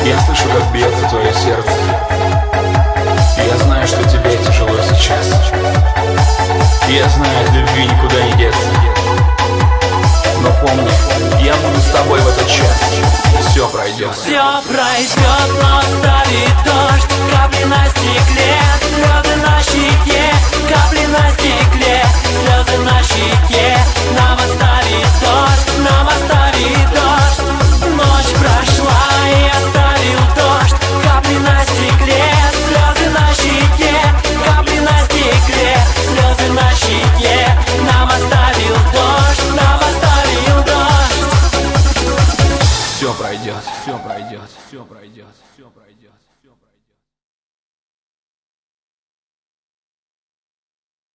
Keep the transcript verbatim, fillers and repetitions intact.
Я слышу, как бьется твое сердце. Я знаю, что тебе тяжело сейчас. Я знаю, от любви никуда не деться. Но помни, я буду с тобой в этот час. Все пройдет. Все пройдет, но оставит дождь. Капли на стекле, слезы на щеке. Капли на стекле, слезы на щеке. Нам оставит дождь, нам оставит дождь. Ночь прошла и оставил дождь. Капли на стекле, слезы на щеке. Капли на стекле, слезы на щеке. Нам оставил дождь, нам оставил дождь. Все пройдет, все пройдет, все пройдет, все пройдет.